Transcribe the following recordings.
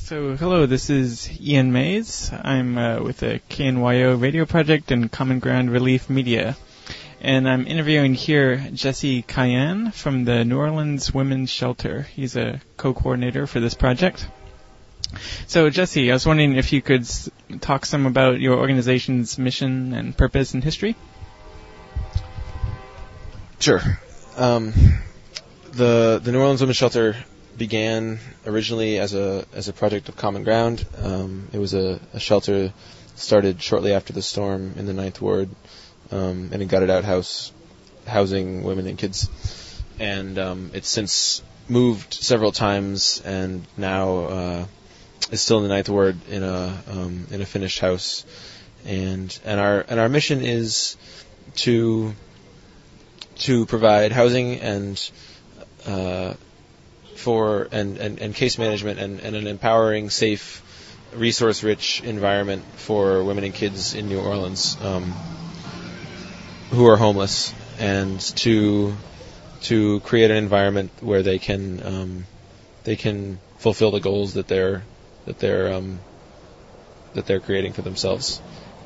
So, hello, this is Ian Mays. I'm with the KNYO radio project and Common Ground Relief Media. And I'm interviewing here Jesse Cayenne from the New Orleans Women's Shelter. He's a co-coordinator for this project. So, Jesse, I was wondering if you could talk some about your organization's mission and purpose and history. Sure. The New Orleans Women's Shelter began originally as a project of Common Ground. It was a shelter started shortly after the storm in the Ninth Ward, and a gutted out house housing women and kids. And it's since moved several times, and now is still in the Ninth Ward in a finished house. And our mission is to provide housing and case management and an empowering, safe, resource-rich environment for women and kids in New Orleans who are homeless, and to create an environment where they can fulfill the goals that they're creating for themselves.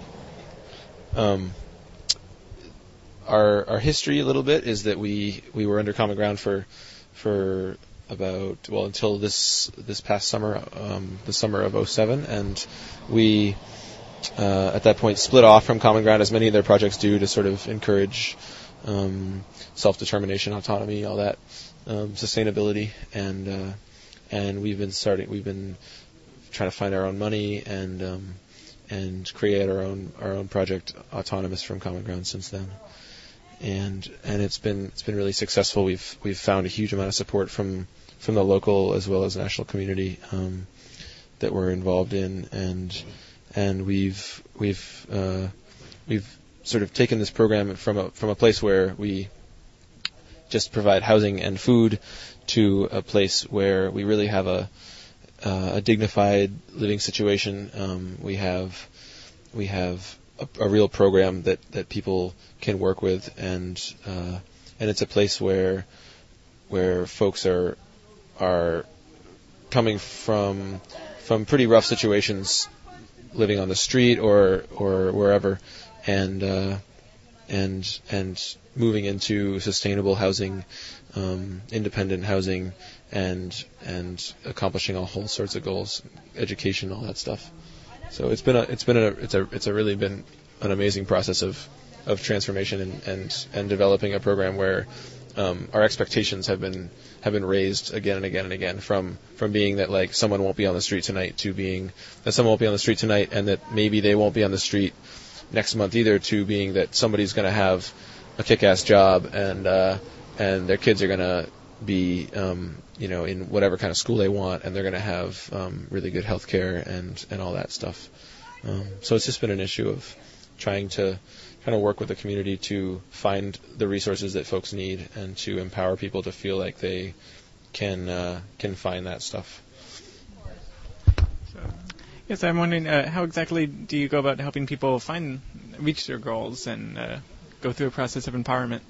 Our history a little bit is that we were under Common Ground for about, until this past summer, the summer of 2007, and we at that point split off from Common Ground, as many of their projects do, to sort of encourage self-determination, autonomy, all that, sustainability, and we've been trying to find our own money and create our own project, autonomous from Common Ground, since then. And it's been really successful. We've found a huge amount of support from the local as well as national community that we're involved in, and we've sort of taken this program from a place where we just provide housing and food to a place where we really have a dignified living situation. We have a real program that people can work with, and it's a place where folks are coming from pretty rough situations, living on the street or wherever, and moving into sustainable housing, independent housing, and accomplishing all whole sorts of goals, education, all that stuff. So it's really been an amazing process of transformation and developing a program where our expectations have been raised again and again and again, from being that, like, someone won't be on the street tonight, to being that someone won't be on the street tonight and that maybe they won't be on the street next month either, to being that somebody's going to have a kick-ass job and their kids are going to be in whatever kind of school they want, and they're going to have really good health care and all that stuff. So it's just been an issue of trying to work with the community to find the resources that folks need, and to empower people to feel like they can find that stuff. So, yes, I'm wondering, how exactly do you go about helping people reach their goals and go through a process of empowerment?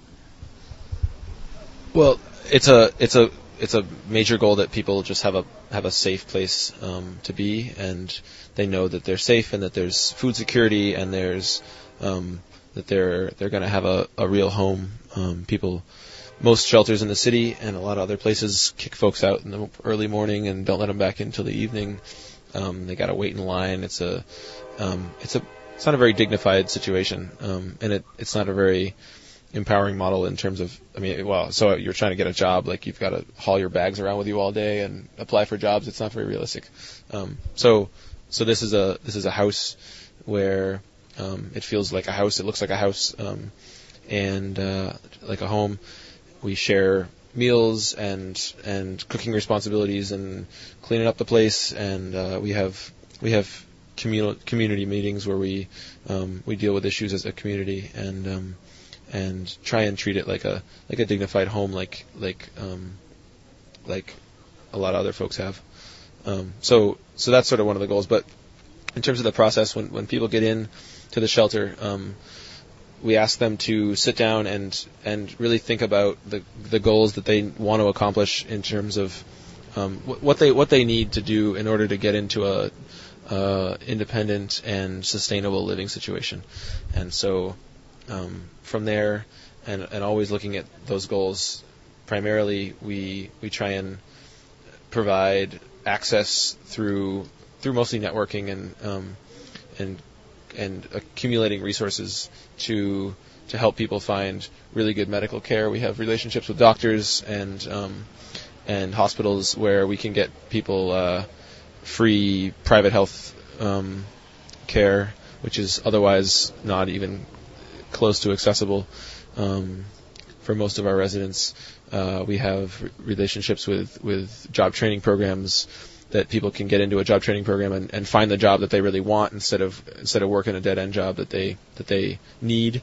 Well, it's a major goal that people just have a safe place to be, and they know that they're safe, and that there's food security, and there's that they're going to have a real home. Most shelters in the city and a lot of other places kick folks out in the early morning and don't let them back until the evening. They got to wait in line. It's not a very dignified situation, and it's not a very empowering model in terms of, so you're trying to get a job, like, you've got to haul your bags around with you all day and apply for jobs. It's not very realistic. So this is a house where it feels like a house. It looks like a house, and like a home. We share meals and cooking responsibilities and cleaning up the place, and we have community meetings where we deal with issues as a community, and try and treat it like a dignified home, like a lot of other folks have. So that's sort of one of the goals. But in terms of the process, when people get in to the shelter, we ask them to sit down and really think about the goals that they want to accomplish in terms of what they need to do in order to get into a independent and sustainable living situation. And so from there, and always looking at those goals, primarily we try and provide access through mostly networking and accumulating resources to help people find really good medical care. We have relationships with doctors and hospitals where we can get people free private health care, which is otherwise not even close to accessible for most of our residents. We have relationships with job training programs that people can get into a job training program and find the job that they really want instead of working a dead end job that they need.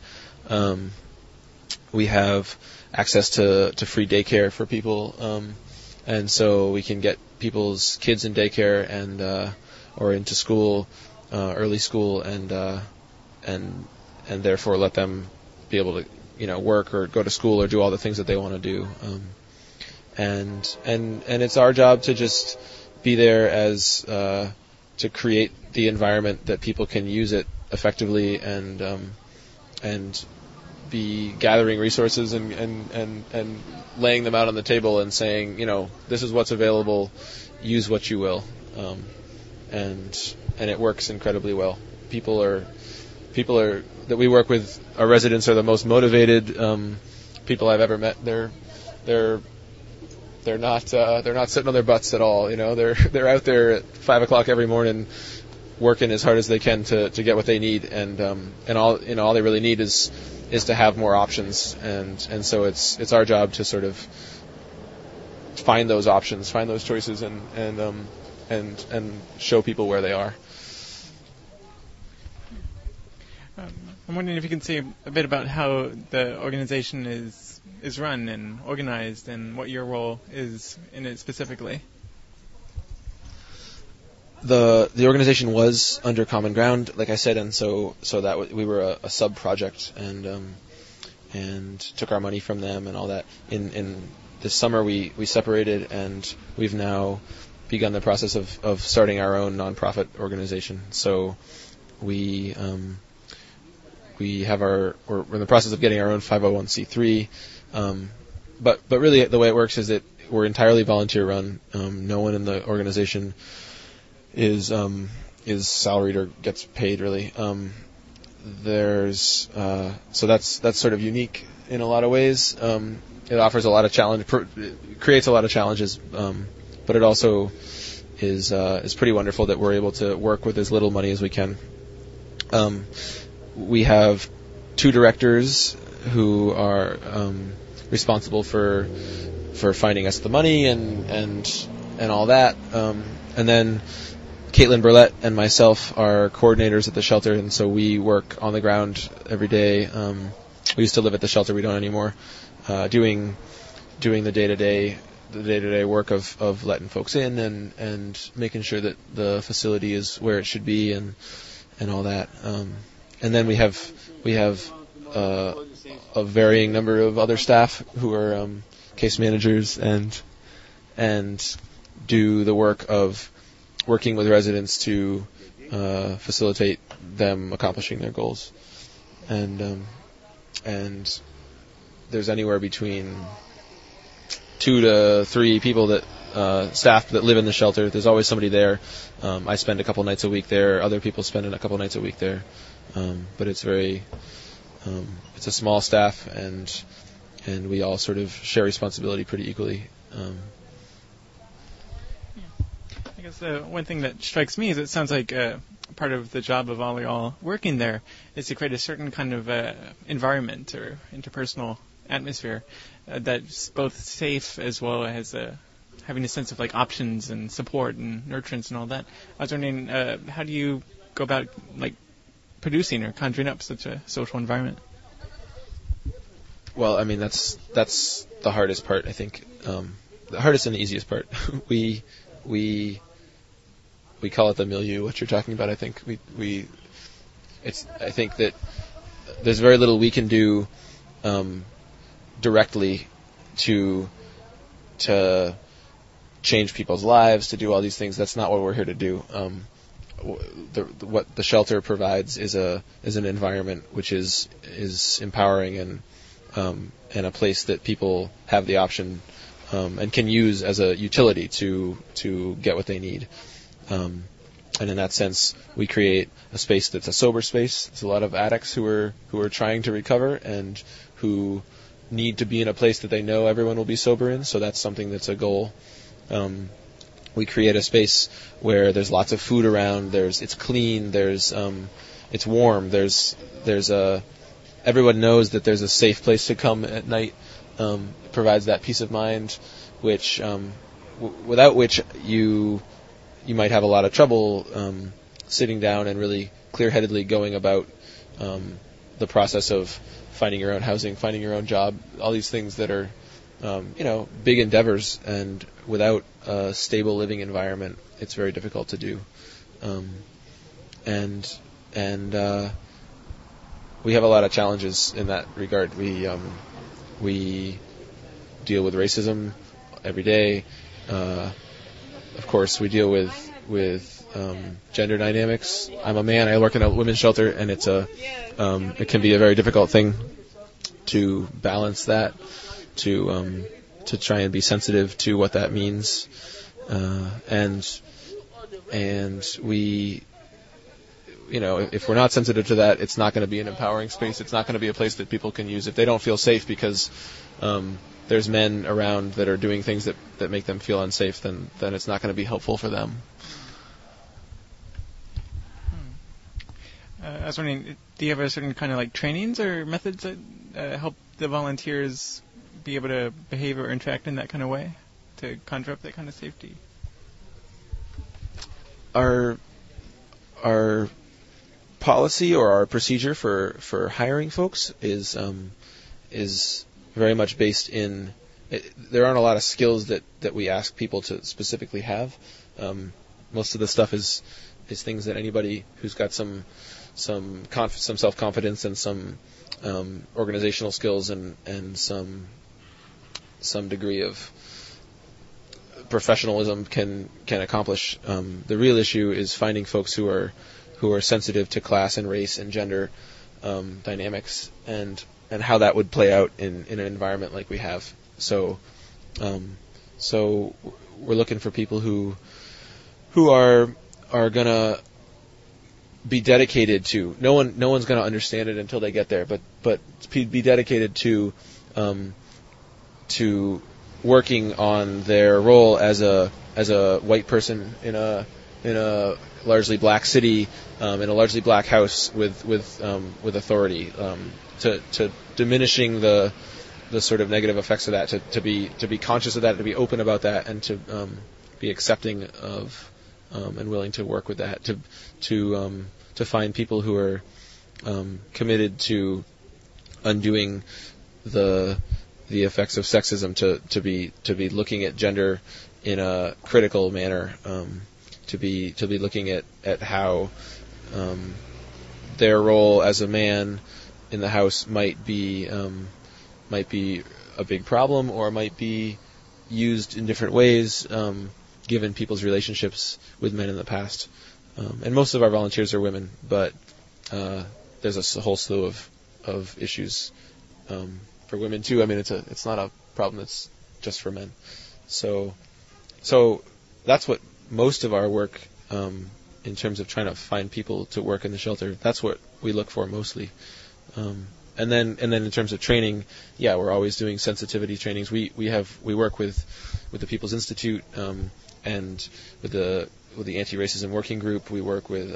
We have access to free daycare for people, and so we can get people's kids in daycare and or into school, early school, and therefore let them be able to work or go to school or do all the things that they want to do. And it's our job to just be there as to create the environment that people can use it effectively and be gathering resources and laying them out on the table and saying, this is what's available, use what you will, and it works incredibly well. People are that we work with. Our residents are the most motivated people I've ever met. They're not sitting on their butts at all. They're out there at 5:00 every morning, working as hard as they can to get what they need, and all they really need is to have more options, and so it's our job to sort of find those options, find those choices, and show people where they are. I'm wondering if you can say a bit about how the organization is run and organized, and what your role is in it specifically. The organization was under Common Ground, like I said, and so that we were a sub project and took our money from them and all that. In this summer we separated, and we've now begun the process of starting our own nonprofit organization. So we're in the process of getting our own 501c3. But really the way it works is that we're entirely volunteer run. No one in the organization is salaried or gets paid really. So that's sort of unique in a lot of ways. It offers a lot of challenge, creates a lot of challenges, but it also is pretty wonderful that we're able to work with as little money as we can. We have 2 directors who are responsible for finding us the money and all that, and then Caitlin Burlett and myself are coordinators at the shelter, and so we work on the ground every day. We used to live at the shelter, we don't anymore, doing the day-to-day work of letting folks in and making sure that the facility is where it should be and all that. And then we have a varying number of other staff who are case managers and do the work of working with residents to facilitate them accomplishing their goals. And there's anywhere between 2 to 3 people that staff that live in the shelter. There's always somebody there. I spend a couple nights a week there. Other people spend a couple nights a week there. But it's it's a small staff, and we all sort of share responsibility pretty equally. I guess one thing that strikes me is it sounds like part of the job of all y'all working there is to create a certain kind of environment or interpersonal atmosphere that's both safe as well as having a sense of like options and support and nurturance and all that. I was wondering, how do you go about like producing or conjuring up such a social environment? Well, I mean that's the hardest part, I think. The hardest and the easiest part. we call it the milieu. What you're talking about, I think I think that there's very little we can do directly to change people's lives, to do all these things. That's not what we're here to do. What the shelter provides is an environment which is empowering and a place that people have the option and can use as a utility to get what they need. And in that sense, we create a space that's a sober space. There's a lot of addicts who are trying to recover and who need to be in a place that they know everyone will be sober in. So that's something that's a goal. We create a space where there's lots of food around. It's clean. It's warm. Everyone knows that there's a safe place to come at night. It provides that peace of mind, which without which you might have a lot of trouble sitting down and really clear-headedly going about the process of finding your own housing, finding your own job, all these things that are big endeavors, and without a stable living environment, it's very difficult to do. And we have a lot of challenges in that regard. We deal with racism every day. Of course, we deal with gender dynamics. I'm a man. I work in a women's shelter, and it can be a very difficult thing to balance that, to try and be sensitive to what that means, and we, if we're not sensitive to that, it's not going to be an empowering space. It's not going to be a place that people can use if they don't feel safe because there's men around that are doing things that make them feel unsafe. Then it's not going to be helpful for them. I was wondering, do you have a certain kind of trainings or methods that help the volunteers be able to behave or interact in that kind of way to conjure up that kind of safety? Our policy or our procedure for hiring folks is very much based in. There aren't a lot of skills that we ask people to specifically have. Most of the stuff is things that anybody who's got some self-confidence and some organizational skills and some degree of professionalism can accomplish. The real issue is finding folks who are sensitive to class and race and gender dynamics and how that would play out in an environment like we have. So we're looking for people who are gonna be dedicated to. No one's gonna understand it until they get there, but be dedicated to working on their role as a white person in a largely black city, in a largely black house with authority, to diminishing the sort of negative effects of that, to be conscious of that, to be open about that, and to be accepting of and willing to work with that, to find people who are committed to undoing the effects of sexism, to be looking at gender in a critical manner, to be looking at how their role as a man in the house might be a big problem, or might be used in different ways, given people's relationships with men in the past. And most of our volunteers are women, but there's a whole slew of issues for women too. I mean, it's not a problem that's just for men. So that's what most of our work, in terms of trying to find people to work in the shelter, that's what we look for mostly. And then in terms of training, we're always doing sensitivity trainings. We work with the People's Institute, and with the Anti-Racism Working Group. We work with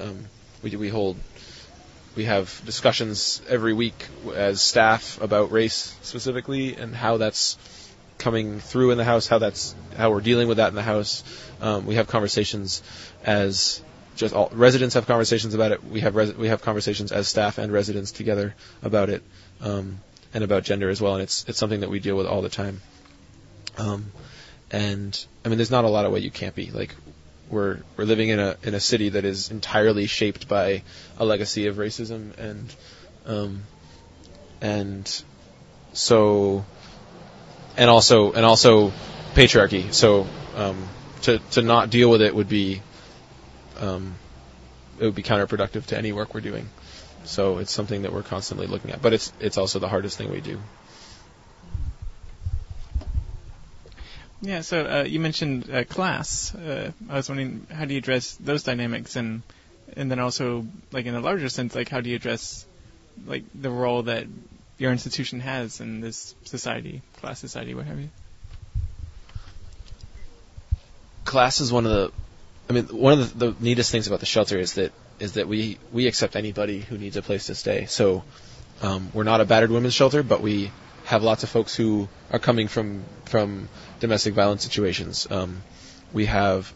we have discussions every week as staff about race specifically and how that's coming through in the house, how we're dealing with that in the house. We have conversations as just all residents have conversations about it. We have conversations as staff and residents together about it, and about gender as well. And it's something that we deal with all the time. And I mean, there's not a lot of way you can't be. Like, we're living in a city that is entirely shaped by a legacy of racism and also patriarchy. So to not deal with it would be counterproductive to any work we're doing. So it's something that we're constantly looking at, but it's also the hardest thing we do. Yeah, so you mentioned class. I was wondering, how do you address those dynamics, and then also, like, in a larger sense, like, how do you address, like, the role that your institution has in this society, class society, what have you? Class is one of the neatest things about the shelter is that we accept anybody who needs a place to stay. So we're not a battered women's shelter, but we have lots of folks who are coming from domestic violence situations. We have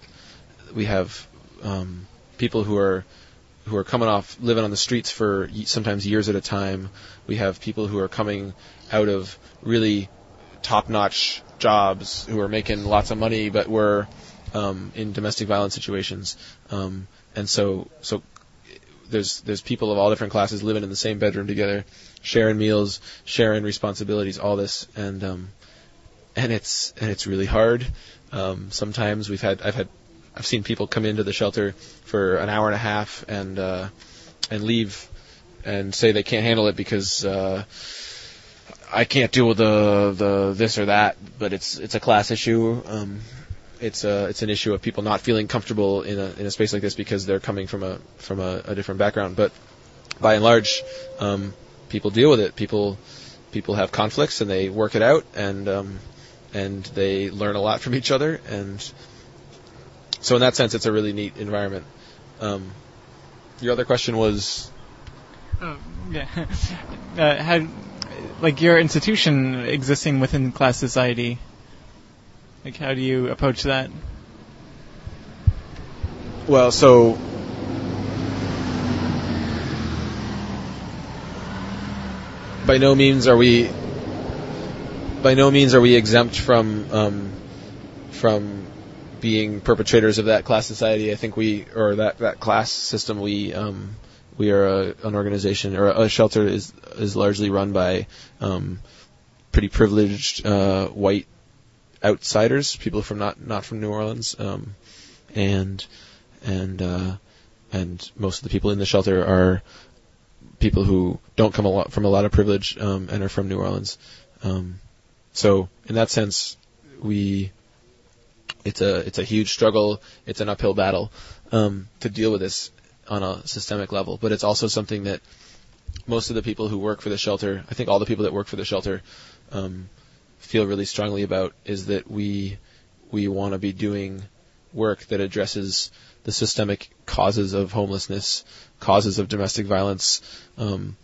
people who are coming off living on the streets for sometimes years at a time. We have people who are coming out of really top-notch jobs who are making lots of money, but were in domestic violence situations. And so there's people of all different classes living in the same bedroom together, sharing meals, sharing responsibilities, all this, and it's really hard. Sometimes I've seen people come into the shelter for an hour and a half and leave and say they can't handle it because I can't deal with the this or that. But it's a class issue. It's an issue of people not feeling comfortable in a space like this because they're coming from a different background. But by and large, people deal with it. People have conflicts and they work it out, and they learn a lot from each other. And so in that sense, it's a really neat environment. Your other question was? How, like, your institution existing within class society, like, how do you approach that? Well, so by no means are we exempt from being perpetrators of that class society. I think that class system. We are an organization, or a shelter is largely run by pretty privileged white outsiders, people from not from New Orleans, and most of the people in the shelter are people who don't come from a lot of privilege and are from New Orleans. So in that sense, it's a huge struggle. It's an uphill battle to deal with this on a systemic level. But it's also something that most of the people who work for the shelter, I think all the people that work for the shelter, feel really strongly about, is that we want to be doing work that addresses the systemic causes of homelessness, causes of domestic violence, and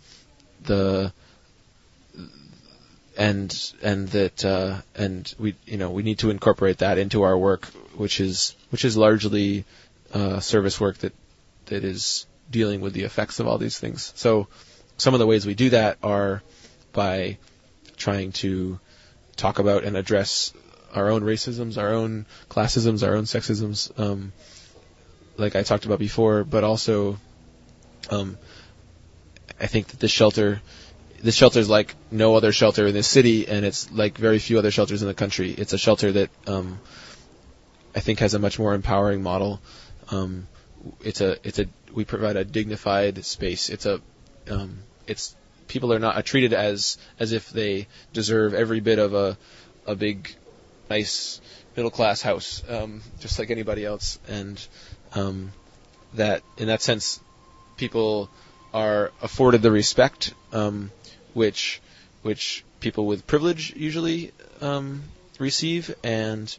we need to incorporate that into our work, which is largely service work that is dealing with the effects of all these things. So some of the ways we do that are by trying to talk about and address our own racisms, our own classisms, our own sexisms, like I talked about before, but also I think that this shelter is like no other shelter in this city, and it's like very few other shelters in the country. It's a shelter that I think has a much more empowering model. We provide a dignified space. It's people are not treated as if they deserve every bit of a big, nice middle class house, just like anybody else. And that in that sense, people are afforded the respect which people with privilege usually receive, and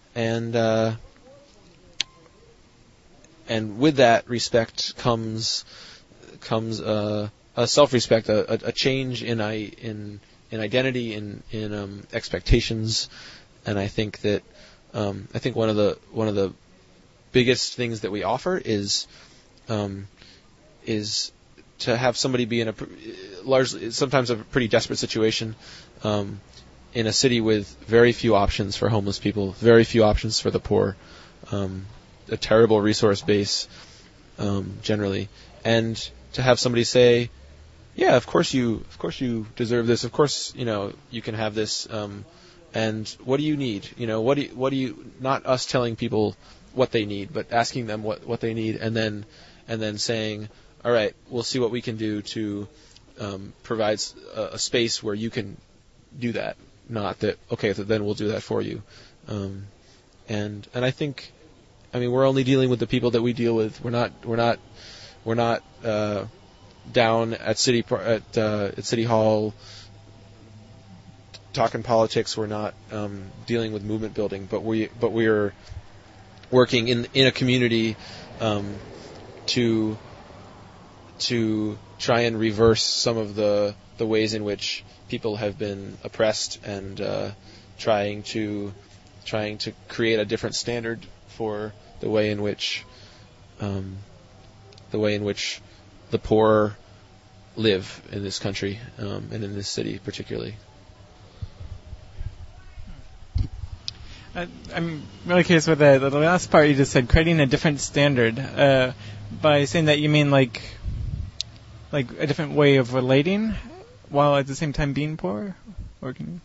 with that respect comes a self-respect, a change in identity, in expectations, and I think that one of the biggest things that we offer is to have somebody be in sometimes a pretty desperate situation, in a city with very few options for homeless people, very few options for the poor, a terrible resource base, generally, and to have somebody say, yeah, of course you deserve this. Of course, you can have this and what do you need? What do you not us telling people what they need, but asking them what they need, and then saying, all right, we'll see what we can do to provide a space where you can do that. Not that, okay, so then we'll do that for you. And I think, we're only dealing with the people that we deal with. We're not down at City Hall talking politics. We're not dealing with movement building, but we're working in a community to try and reverse some of the ways in which people have been oppressed, and trying to create a different standard for the way in which the poor live in this country, and in this city particularly. I'm really curious with the last part you just said, creating a different standard. By saying that, you mean like a different way of relating while at the same time being poor? Or can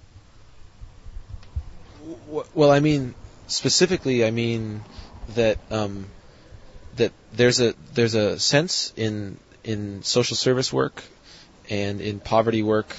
you? Well, specifically, that that there's a sense in social service work and in poverty work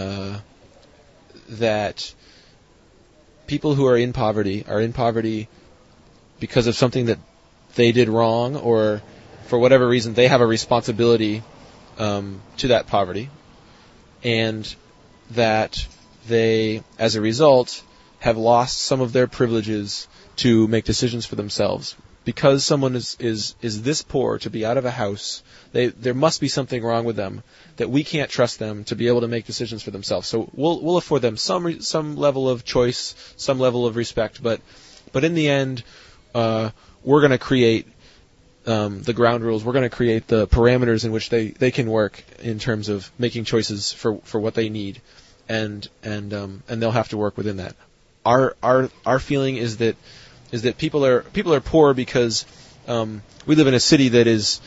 that people who are in poverty because of something that they did wrong, or for whatever reason they have a responsibility to that poverty, and that they, as a result, have lost some of their privileges to make decisions for themselves. Because someone is this poor to be out of a house, there must be something wrong with them, that we can't trust them to be able to make decisions for themselves. So we'll afford them some level of choice, some level of respect, but in the end, we're going to create the ground rules. We're going to create the parameters in which they can work in terms of making choices for what they need, and they'll have to work within that. Our feeling is that people are poor because we live in a city that is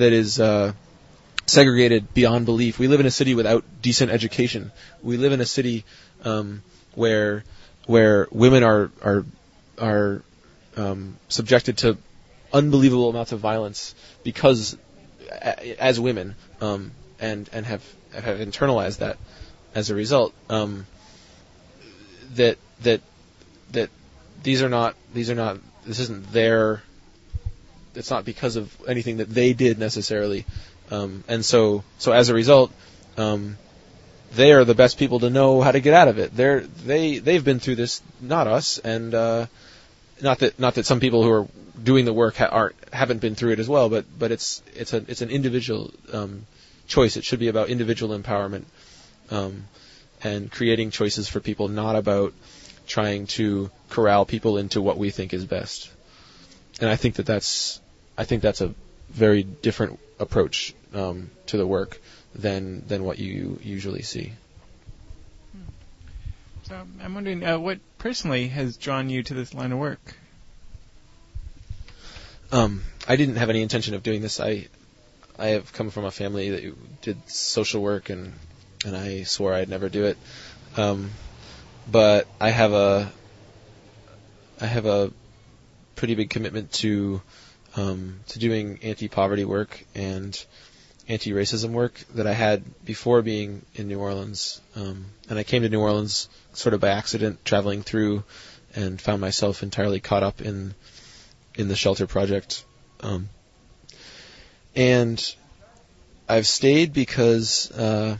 segregated beyond belief. We live in a city without decent education. We live in a city where women are subjected to unbelievable amounts of violence because as women, and have internalized that as a result. That this isn't their, it's not because of anything that they did necessarily. And so as a result, they are the best people to know how to get out of it. They've been through this, not us, and not that some people who are doing the work haven't been through it as well, but it's an individual choice. It should be about individual empowerment, and creating choices for people, not about trying to corral people into what we think is best. And I think that's a very different approach to the work than what you usually see. So I'm wondering, what personally has drawn you to this line of work? I didn't have any intention of doing this. I have come from a family that did social work, and I swore I'd never do it. But I have a pretty big commitment to doing anti-poverty work and anti-racism work that I had before being in New Orleans. And I came to New Orleans sort of by accident, traveling through, and found myself entirely caught up in the shelter project. And I've stayed because,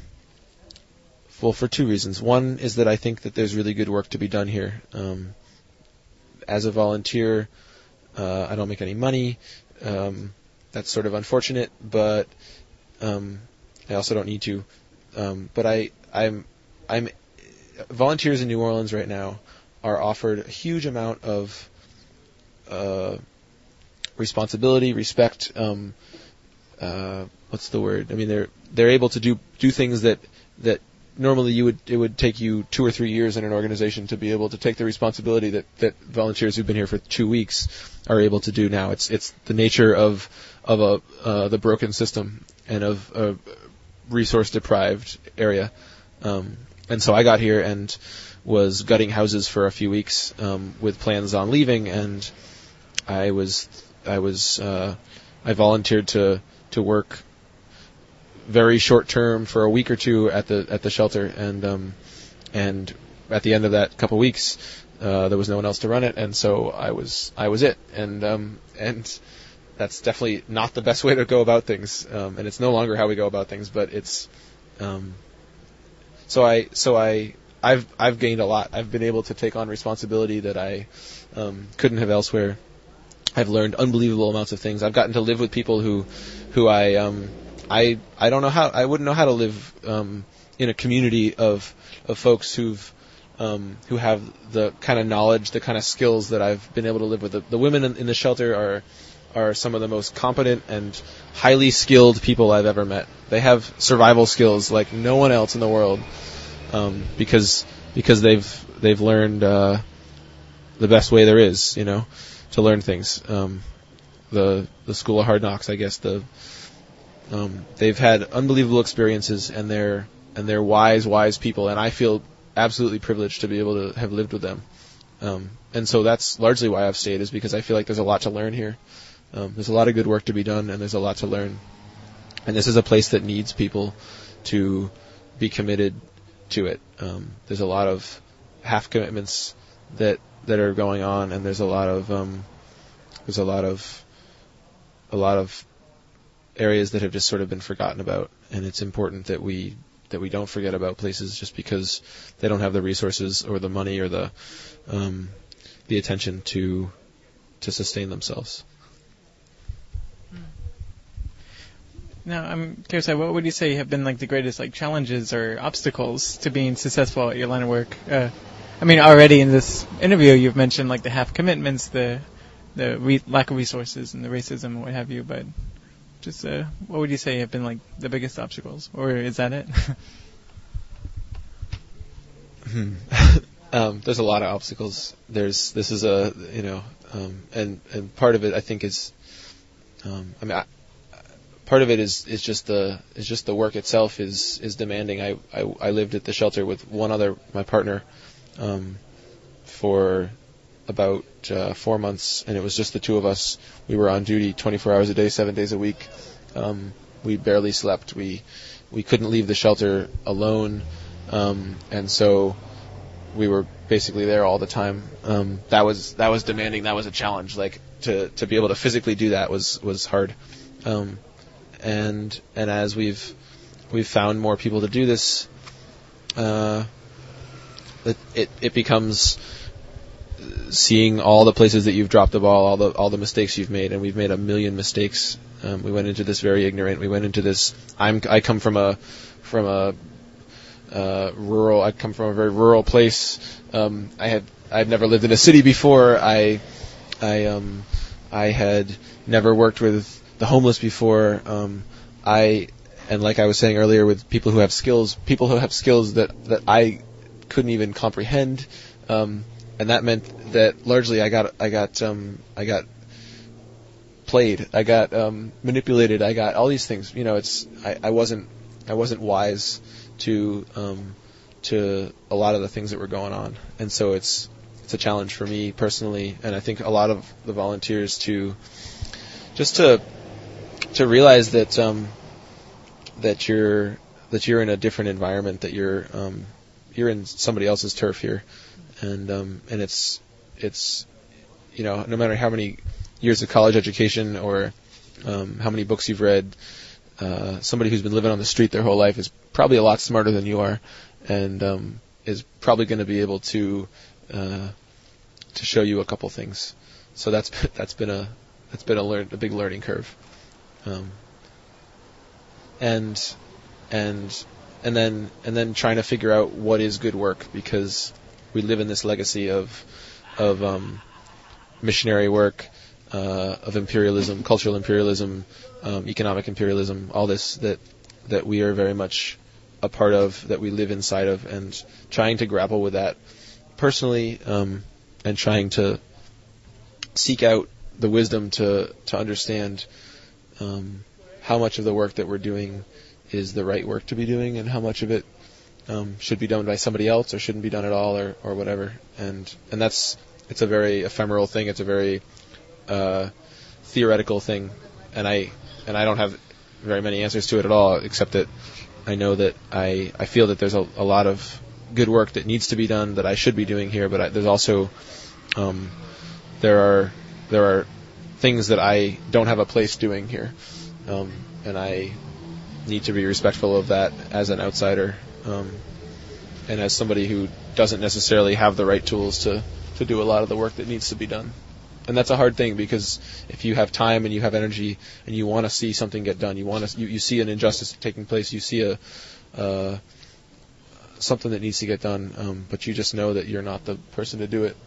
for two reasons. One is that I think that there's really good work to be done here. As a volunteer, I don't make any money. That's sort of unfortunate, but I also don't need to. But I'm volunteers in New Orleans right now are offered a huge amount of responsibility, respect. What's the word? I mean, they're able to do things that normally it would take you 2 or 3 years in an organization to be able to take the responsibility that volunteers who've been here for 2 weeks are able to do now. It's the nature of the broken system and of a resource deprived area. so I got here and was gutting houses for a few weeks with plans on leaving, and I volunteered to work very short term for a week or two at the shelter, and at the end of that couple weeks, there was no one else to run it, and so I was it, and that's definitely not the best way to go about things, and it's no longer how we go about things, but it's I've gained a lot. I've been able to take on responsibility that I couldn't have elsewhere. I've learned unbelievable amounts of things. I've gotten to live with people who I don't know how, I wouldn't know how to live in a community of folks who have the kind of knowledge, the kind of skills that I've been able to live with. The women in the shelter are some of the most competent and highly skilled people I've ever met. They have survival skills like no one else in the world, because they've learned the best way there is, to learn things. The School of Hard Knocks, I guess. They've had unbelievable experiences, and they're wise people, and I feel absolutely privileged to be able to have lived with them. And so that's largely why I've stayed, is because I feel like there's a lot to learn here. There's a lot of good work to be done, and there's a lot to learn. And this is a place that needs people to be committed to it. There's a lot of half commitments that are going on, and there's a lot of areas that have just sort of been forgotten about. And it's important that we don't forget about places just because they don't have the resources or the money or the attention to sustain themselves. Now, I'm curious, what would you say have been like the greatest challenges or obstacles to being successful at your line of work? Already in this interview, you've mentioned the half commitments, the lack of resources, and the racism and what have you. But just what would you say have been the biggest obstacles, or is that it? There's a lot of obstacles. And part of it I think is, part of it is just the work itself is demanding. I lived at the shelter with my partner, for about 4 months, and it was just the two of us. We were on duty 24 hours a day, 7 days a week. We barely slept. We couldn't leave the shelter alone, and so we were basically there all the time. That was demanding. That was a challenge. To be able to physically do that was hard. And as we've found more people to do this, it becomes seeing all the places that you've dropped the ball, all the mistakes you've made, and we've made a million mistakes. We went into this very ignorant. We went into this. I come from a rural. I come from a very rural place. I'd never lived in a city before. I had never worked with the homeless before. And like I was saying earlier, with people who have skills that I couldn't even comprehend, and that meant that largely I got played, I got manipulated, I got all these things. I wasn't wise to a lot of the things that were going on, and so it's a challenge for me personally, and I think a lot of the volunteers to realize that you're in a different environment, that you're in somebody else's turf here, and it's no matter how many years of college education or how many books you've read, somebody who's been living on the street their whole life is probably a lot smarter than you are, and is probably going to be able to show you a couple things. So that's been a big learning curve. And then trying to figure out what is good work, because we live in this legacy of missionary work, of imperialism, cultural imperialism, economic imperialism, all this that we are very much a part of, that we live inside of, and trying to grapple with that personally, and trying to seek out the wisdom to understand how much of the work that we're doing is the right work to be doing, and how much of it should be done by somebody else or shouldn't be done at all or whatever. And it's a very ephemeral thing. It's a very theoretical thing, and I don't have very many answers to it at all, except that I know that I feel that there's a lot of good work that needs to be done that I should be doing here, but there's also there are things that I don't have a place doing here, and I need to be respectful of that as an outsider, and as somebody who doesn't necessarily have the right tools to do a lot of the work that needs to be done. And that's a hard thing, because if you have time and you have energy and you want to see something get done, you see an injustice taking place, you see something that needs to get done, but you just know that you're not the person to do it.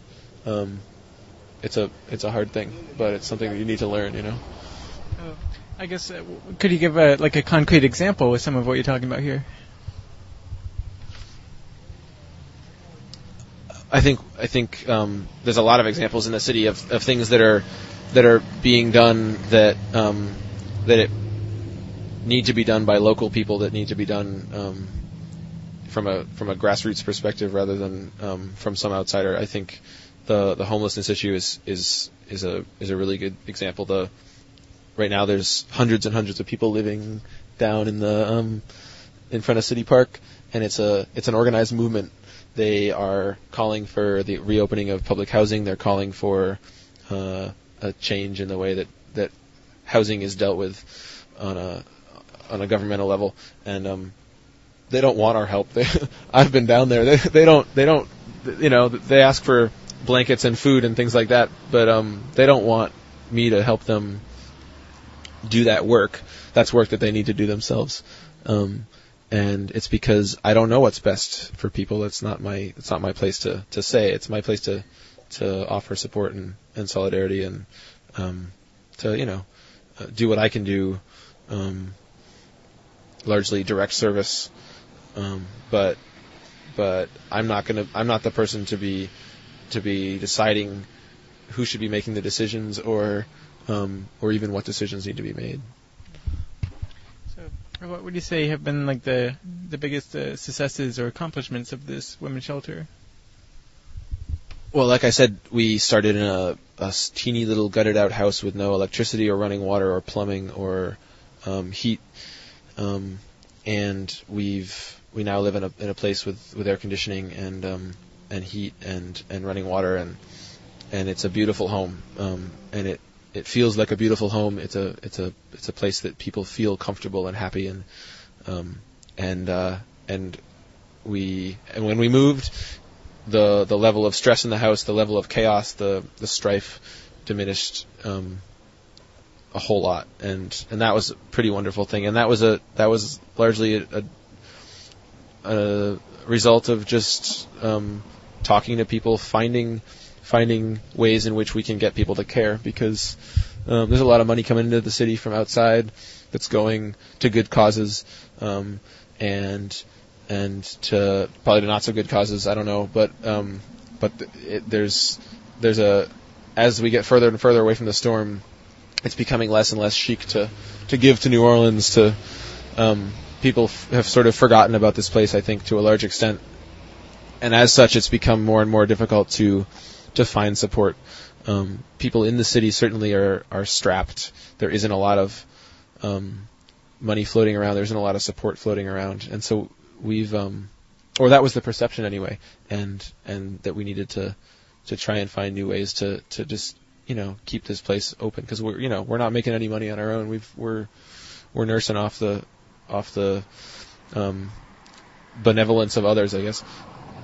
It's a hard thing, but it's something that you need to learn, I guess, could you give a concrete example with some of what you're talking about here? I think there's a lot of examples in the city of things that are being done that it need to be done by local people, that need to be done from a grassroots perspective rather than from some outsider. I think the homelessness issue is a really good example. Right now there's hundreds and hundreds of people living down in front of City Park, and it's an organized movement. They are calling for the reopening of public housing. They're calling for a change in the way that housing is dealt with on a governmental level, and they don't want our help. I've been down there. They don't. They ask for blankets and food and things like that, but they don't want me to help them do that work. That's work that they need to do themselves. And it's because I don't know what's best for people. It's not my place to say. It's my place to offer support and solidarity and to do what I can do, largely direct service. But I'm not the person to be deciding who should be making the decisions or even what decisions need to be made. What would you say have been the biggest successes or accomplishments of this women's shelter? Well, like I said, we started in a teeny little gutted out house with no electricity or running water or plumbing or heat, and we now live in a place with air conditioning and heat and running water, and it's a beautiful home, and it feels like a beautiful home. It's a place that people feel comfortable and happy in, and when we moved, the level of stress in the house, the level of chaos, the strife diminished a whole lot, and that was a pretty wonderful thing. And that was largely a result of just talking to people, finding ways in which we can get people to care, because there's a lot of money coming into the city from outside that's going to good causes, and to probably to not so good causes. I don't know, but there's as we get further and further away from the storm, it's becoming less and less chic to give to New Orleans. People have sort of forgotten about this place, I think, to a large extent, and as such, it's become more and more difficult to find support. People in the city certainly are strapped. There isn't a lot of money floating around. There isn't a lot of support floating around, and so we've, or that was the perception anyway, and that we needed to try and find new ways to just keep this place open, because we're not making any money on our own. We're nursing off the benevolence of others, I guess.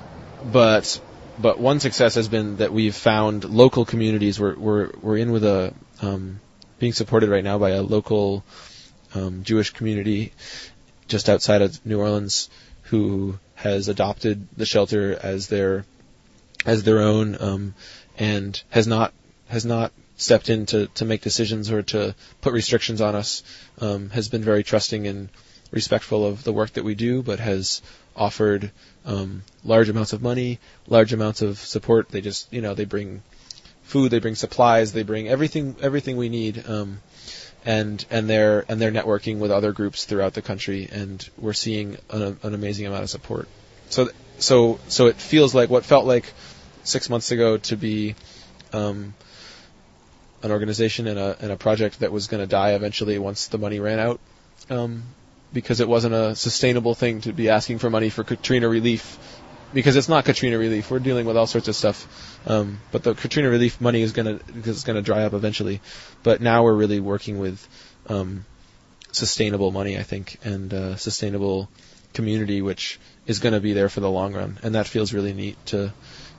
But one success has been that we've found local communities. We're in with being supported right now by a local Jewish community just outside of New Orleans who has adopted the shelter as their own, and has not stepped in to make decisions or to put restrictions on us. Has been very trusting and respectful of the work that we do, but has offered large amounts of money, large amounts of support. They just, they bring food, they bring supplies, they bring everything we need, and they're networking with other groups throughout the country, and we're seeing an amazing amount of support. So it feels like what felt like 6 months ago to be an organization and a project that was going to die eventually once the money ran out, because it wasn't a sustainable thing to be asking for money for Katrina relief, because it's not Katrina relief. We're dealing with all sorts of stuff, but the Katrina relief money is going to dry up eventually. But now we're really working with sustainable money, I think, and sustainable community, which is going to be there for the long run, and that feels really neat to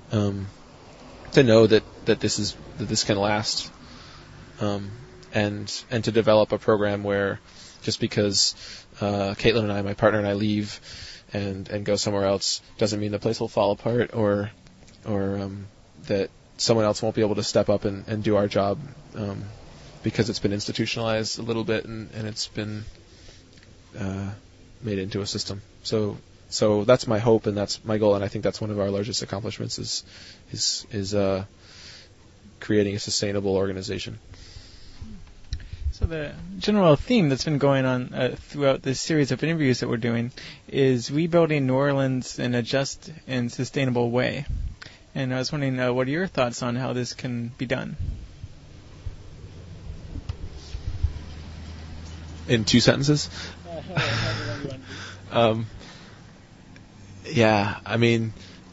know that this can last, and to develop a program where just because Caitlin and I, my partner and I, leave and go somewhere else doesn't mean the place will fall apart, or that someone else won't be able to step up and do our job, because it's been institutionalized a little bit and it's been made into a system. So that's my hope, and that's my goal, and I think that's one of our largest accomplishments is creating a sustainable organization. So the general theme that's been going on throughout this series of interviews that we're doing is rebuilding New Orleans in a just and sustainable way. And I was wondering, what are your thoughts on how this can be done? In 2 sentences? Yeah, I mean,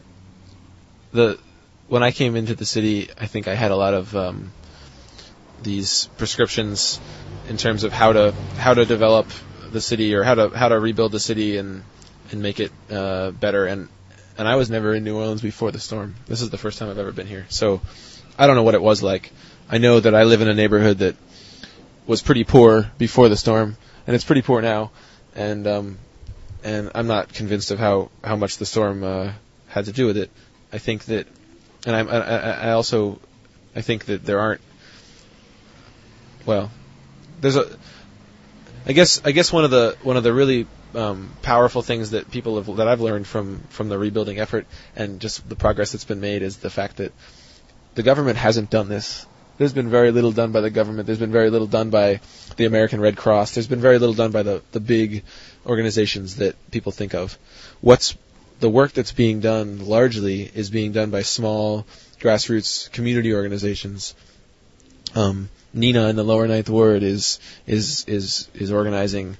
when I came into the city, I think I had a lot of these prescriptions in terms of how to develop the city, or how to rebuild the city and make it better. And I was never in New Orleans before the storm. This is the first time I've ever been here, so I don't know what it was like. I know that I live in a neighborhood that was pretty poor before the storm, and it's pretty poor now. And I'm not convinced of how much the storm had to do with it. I think that, and I also think that there aren't. Well, there's I guess one of the really powerful things that that I've learned from the rebuilding effort and just the progress that's been made is the fact that the government hasn't done this. There's been very little done by the government. There's been very little done by the American Red Cross. There's been very little done by the big organizations that people think of. The work that's being done largely is being done by small grassroots community organizations. Nina in the Lower Ninth Ward is organizing.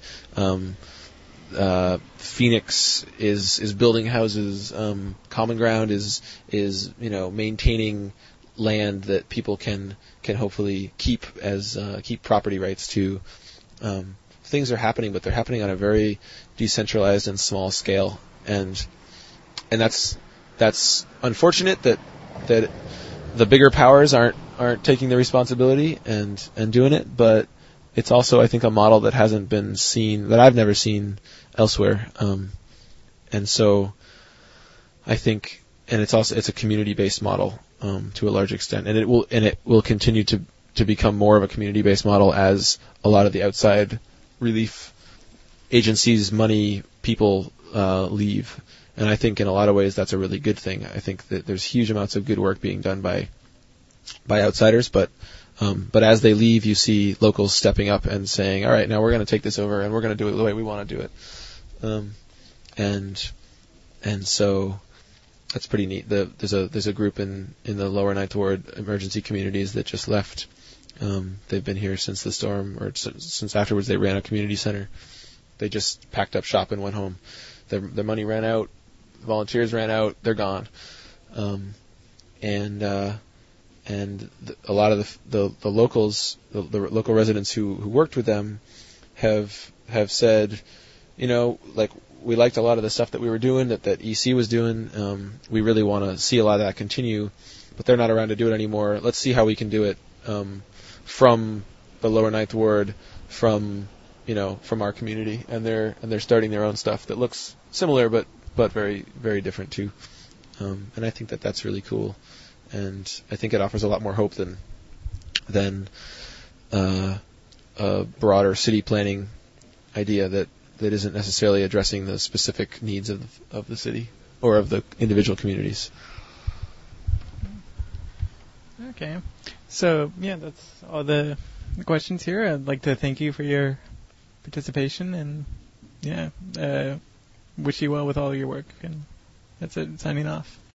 Phoenix is building houses. Common Ground is maintaining land that people can hopefully keep property rights to. Things are happening, but they're happening on a very decentralized and small scale, and that's unfortunate that the bigger powers aren't taking the responsibility and doing it, but it's also, I think, a model that hasn't been seen, that I've never seen elsewhere. And so I think, and it's a community-based model to a large extent, and it will continue to become more of a community-based model as a lot of the outside relief agencies, money, people leave. And I think in a lot of ways that's a really good thing. I think that there's huge amounts of good work being done by outsiders, but as they leave, you see locals stepping up and saying, "All right, now we're going to take this over and we're going to do it the way we want to do it." And so that's pretty neat. There's a group in the Lower Ninth Ward emergency communities that just left. They've been here since the storm, or since afterwards. They ran a community center. They just packed up shop and went home. Their money ran out. Volunteers ran out. They're gone. And a lot of the locals, the local residents who worked with them, have said, like, we liked a lot of the stuff that we were doing, that EC was doing. We really want to see a lot of that continue, but they're not around to do it anymore. Let's see how we can do it from the Lower Ninth Ward, from our community, and they're starting their own stuff that looks similar, but very, very different too. And I think that that's really cool. And I think it offers a lot more hope than a broader city planning idea that isn't necessarily addressing the specific needs of the city or of the individual communities. Okay. So, yeah, that's all the questions here. I'd like to thank you for your participation, and wish you well with all your work. And That's it. Signing off.